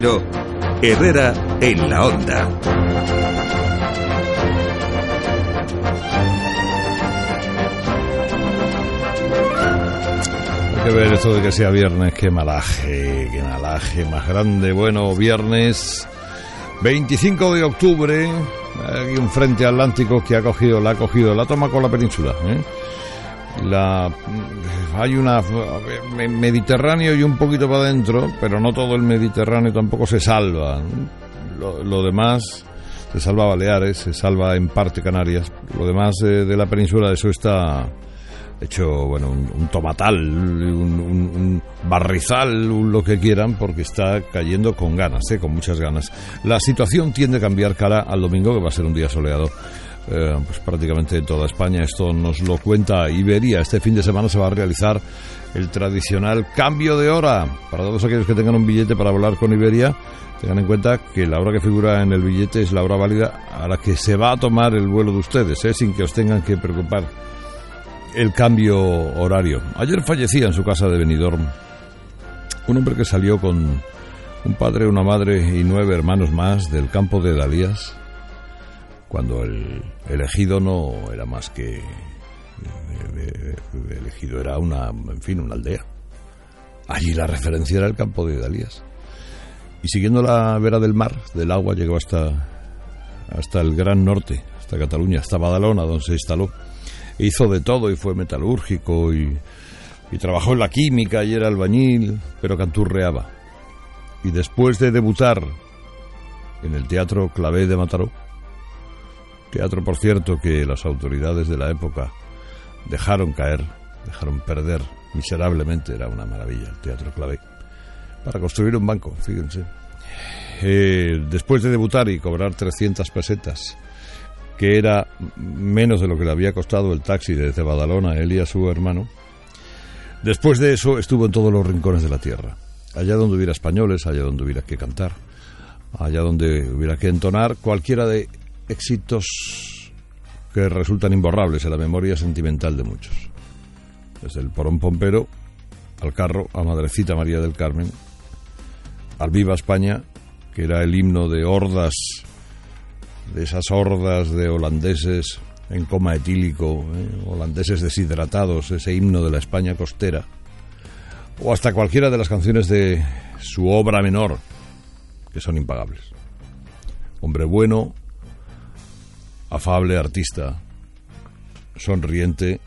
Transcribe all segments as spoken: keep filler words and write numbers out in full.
Herrera en la Onda. Hay que ver esto de que sea viernes, qué malaje, qué malaje más grande. Bueno, viernes veinticinco de octubre, hay un frente atlántico que ha cogido, la ha cogido, la toma con la península, ¿eh? La, hay una Mediterráneo y un poquito para adentro, pero no todo el Mediterráneo tampoco se salva. Lo, lo demás se salva Baleares, se salva en parte Canarias. Lo demás de, de la península, eso está hecho, bueno, un, un tomatal, un, un, un barrizal, un lo que quieran, porque está cayendo con ganas, ¿eh? Con muchas ganas. La situación tiende a cambiar cara al domingo, que va a ser un día soleado. Eh, pues prácticamente en toda España. Esto nos lo cuenta Iberia. Este fin de semana se va a realizar el tradicional cambio de hora. Para todos aquellos que tengan un billete para volar con Iberia, tengan en cuenta que la hora que figura en el billete es la hora válida a la que se va a tomar el vuelo de ustedes, ¿eh? Sin que os tengan que preocupar el cambio horario. Ayer fallecía en su casa de Benidorm un hombre que salió con un padre, una madre y nueve hermanos más del campo de Dalías, cuando el elegido no era más que el elegido era una, en fin, una aldea. Allí la referencia era el campo de Dalías. Y siguiendo la vera del mar, del agua, llegó hasta hasta el gran norte, hasta Cataluña, hasta Badalona, donde se instaló. E hizo de todo, y fue metalúrgico, y, y trabajó en la química, y era albañil, pero canturreaba. Y después de debutar en el Teatro Clavé de Mataró, teatro, por cierto, que las autoridades de la época dejaron caer, dejaron perder miserablemente, era una maravilla el Teatro Clavé, para construir un banco, fíjense. Eh, después de debutar y cobrar trescientas pesetas, que era menos de lo que le había costado el taxi desde Badalona a él y a su hermano, después de eso estuvo en todos los rincones de la tierra, allá donde hubiera españoles, allá donde hubiera que cantar, allá donde hubiera que entonar cualquiera de éxitos que resultan imborrables en la memoria sentimental de muchos. Desde el Porón Pompero al Carro, a Madrecita María del Carmen, al Viva España, que era el himno de hordas, de esas hordas de holandeses en coma etílico, ¿eh? holandeses deshidratados, ese himno de la España costera, o hasta cualquiera de las canciones de su obra menor, que son impagables. Hombre bueno, afable, artista, sonriente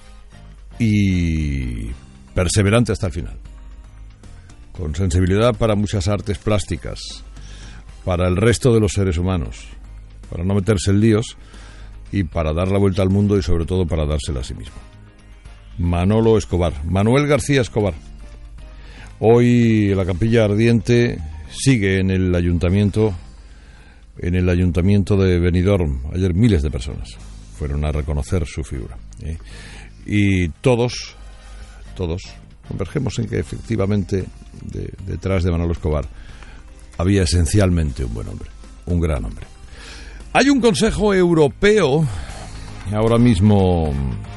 y perseverante hasta el final, con sensibilidad para muchas artes plásticas, para el resto de los seres humanos, para no meterse en líos y para dar la vuelta al mundo, y sobre todo para dársela a sí mismo. Manolo Escobar, Manuel García Escobar. Hoy la capilla ardiente sigue en el ayuntamiento en el ayuntamiento de Benidorm. Ayer miles de personas fueron a reconocer su figura, ¿eh? Y todos, todos convergemos en que efectivamente de, detrás de Manolo Escobar había esencialmente un buen hombre, un gran hombre. Hay un Consejo Europeo, ahora mismo,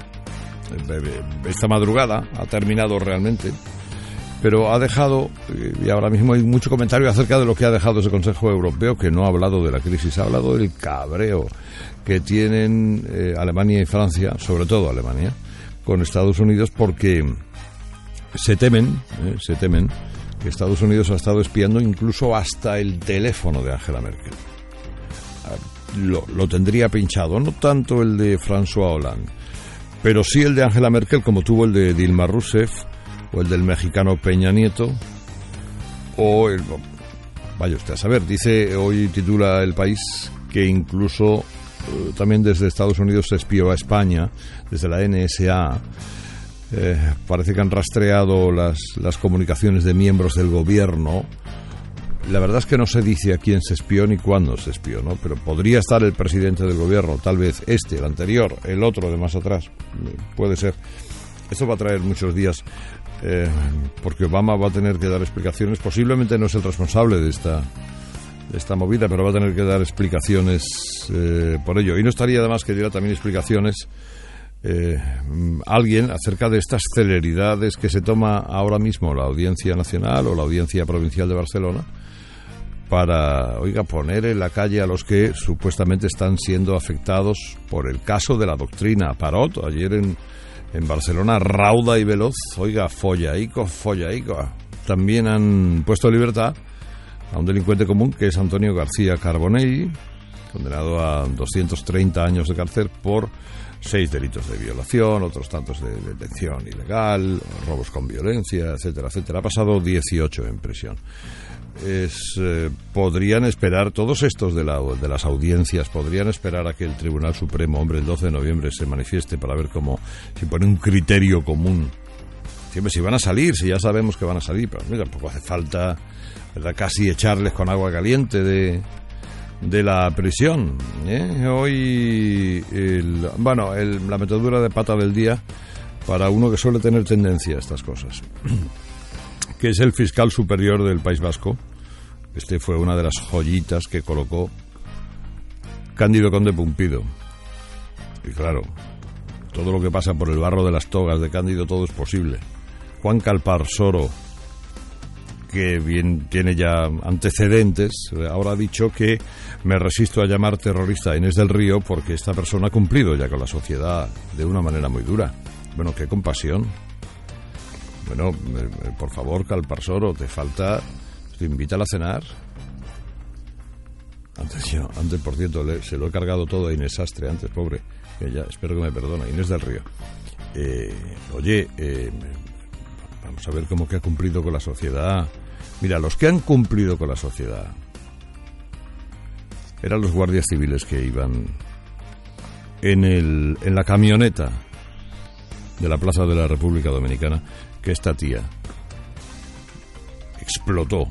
esta madrugada, ha terminado realmente, pero ha dejado, y ahora mismo hay mucho comentario acerca de lo que ha dejado ese Consejo Europeo, que no ha hablado de la crisis, ha hablado del cabreo que tienen eh, Alemania y Francia, sobre todo Alemania, con Estados Unidos, porque se temen, eh, se temen que Estados Unidos ha estado espiando incluso hasta el teléfono de Angela Merkel. Lo, lo tendría pinchado, no tanto el de François Hollande, pero sí el de Angela Merkel, como tuvo el de Dilma Rousseff, o el del mexicano Peña Nieto, o el... Vaya usted a saber, dice, hoy titula El País, que incluso eh, también desde Estados Unidos se espió a España, desde la N S A. Eh, parece que han rastreado las, las comunicaciones de miembros del gobierno. La verdad es que no se dice a quién se espió ni cuándo se espió, ¿no? Pero podría estar el presidente del gobierno, tal vez este, el anterior, el otro de más atrás, puede ser. Esto va a traer muchos días, eh, porque Obama va a tener que dar explicaciones. Posiblemente no es el responsable de esta, de esta movida, pero va a tener que dar explicaciones eh, por ello. Y no estaría de más que diera también explicaciones eh, alguien acerca de estas celeridades que se toma ahora mismo la Audiencia Nacional o la Audiencia Provincial de Barcelona para, oiga, poner en la calle a los que supuestamente están siendo afectados por el caso de la doctrina Parot. Ayer en, en Barcelona, rauda y veloz, oiga, follaico, follaico. También han puesto en libertad a un delincuente común que es Antonio García Carbonell, condenado a doscientos treinta años de cárcel por seis delitos de violación, otros tantos de detención ilegal, robos con violencia, etcétera, etcétera. Ha pasado dieciocho en prisión. Es, eh, podrían esperar, todos estos de, la, de las audiencias, podrían esperar a que el Tribunal Supremo, hombre, el doce de noviembre se manifieste para ver cómo, si pone un criterio común. Siempre si van a salir, si ya sabemos que van a salir, pero mira, tampoco hace falta, ¿verdad?, casi echarles con agua caliente de, de la prisión. ¿eh? Hoy, el, bueno, el, la metedura de pata del día para uno que suele tener tendencia a estas cosas, que es el fiscal superior del País Vasco. Este fue una de las joyitas que colocó Cándido Conde Pumpido. Y claro, todo lo que pasa por el barro de las togas de Cándido, todo es posible. Juan Calparsoro, que bien tiene ya antecedentes, ahora ha dicho que me resisto a llamar terrorista a Inés del Río porque esta persona ha cumplido ya con la sociedad de una manera muy dura. Bueno, qué compasión. Bueno, por favor, Calparsoro, te falta, te invítala a cenar. Antes yo, antes por cierto, le, se lo he cargado todo a Inés Sastre, antes, pobre, que ya, espero que me perdone, Inés del Río. Eh, oye, eh, vamos a ver cómo que ha cumplido con la sociedad. Mira, los que han cumplido con la sociedad eran los guardias civiles que iban en, el, en la camioneta de la Plaza de la República Dominicana, que esta tía explotó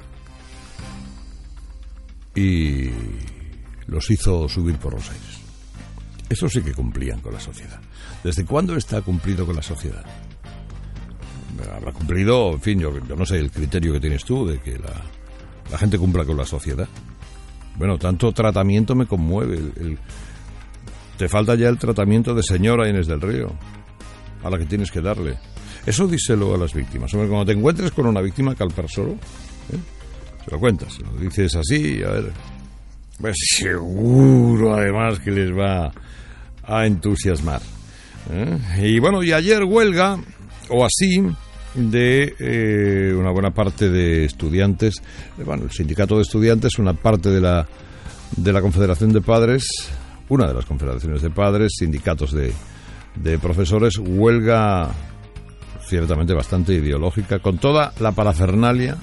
y los hizo subir por los aires. Eso sí que cumplían con la sociedad. ¿Desde cuándo está cumplido con la sociedad? Habrá cumplido, en fin, yo, yo no sé el criterio que tienes tú de que la, la gente cumpla con la sociedad. Bueno, tanto tratamiento me conmueve. El, el, te falta ya el tratamiento de señora Inés del Río, a la que tienes que darle. Eso díselo a las víctimas. Hombre, cuando te encuentres con una víctima, Calparsoro, ¿eh?, se lo cuentas, se lo dices así, a ver, pues seguro además que les va a entusiasmar. ¿eh? Y bueno, y ayer huelga, o así, de eh, una buena parte de estudiantes, bueno, el sindicato de estudiantes, una parte de la, de la Confederación de Padres, una de las confederaciones de padres, sindicatos de, de profesores, huelga ciertamente bastante ideológica, con toda la parafernalia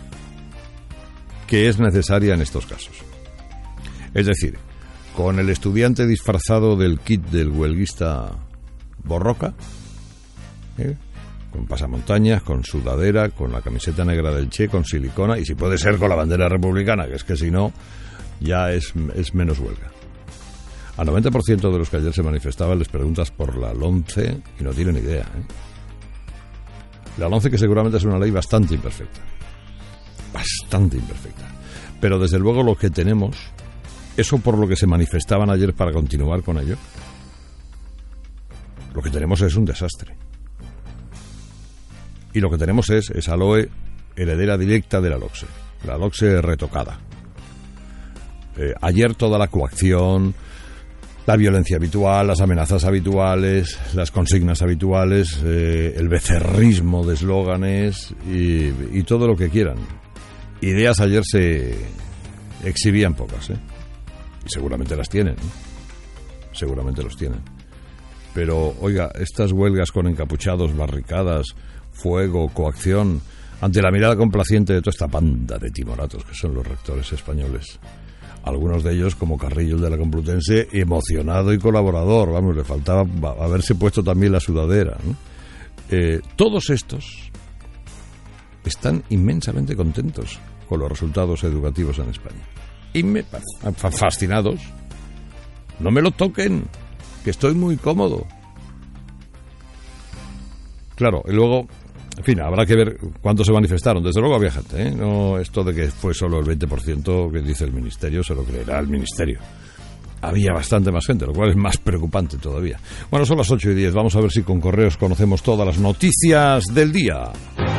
que es necesaria en estos casos. Es decir, con el estudiante disfrazado del kit del huelguista Borroca, ¿eh?, con pasamontañas, con sudadera, con la camiseta negra del Che, con silicona, y si puede ser con la bandera republicana, que es que si no, ya es, es menos huelga. Al noventa por ciento de los que ayer se manifestaban les preguntas por la LOMCE y no tienen idea. ¿eh? La LOMCE, que seguramente es una ley bastante imperfecta. Bastante imperfecta. Pero desde luego lo que tenemos, eso por lo que se manifestaban ayer para continuar con ello, lo que tenemos es un desastre. Y lo que tenemos es esa L O E heredera directa de la LOCSE. La LOCSE retocada. Eh, ayer toda la coacción, la violencia habitual, las amenazas habituales, las consignas habituales, eh, el becerrismo de eslóganes y, y todo lo que quieran. Ideas ayer se exhibían pocas, ¿eh? Y seguramente las tienen, ¿eh? Seguramente los tienen. Pero, oiga, estas huelgas con encapuchados, barricadas, fuego, coacción, ante la mirada complaciente de toda esta banda de timoratos que son los rectores españoles. Algunos de ellos, como Carrillo, el de la Complutense, emocionado y colaborador. Vamos, le faltaba haberse puesto también la sudadera, ¿no? Eh, todos estos están inmensamente contentos con los resultados educativos en España. Y me, fascinados. No me lo toquen, que estoy muy cómodo. Claro, y luego, en fin, habrá que ver cuántos se manifestaron. Desde luego había gente, ¿eh? No esto de que fue solo el veinte por ciento que dice el Ministerio, se lo creerá el Ministerio. Había bastante más gente, lo cual es más preocupante todavía. Bueno, son las ocho y diez. Vamos a ver si con correos conocemos todas las noticias del día.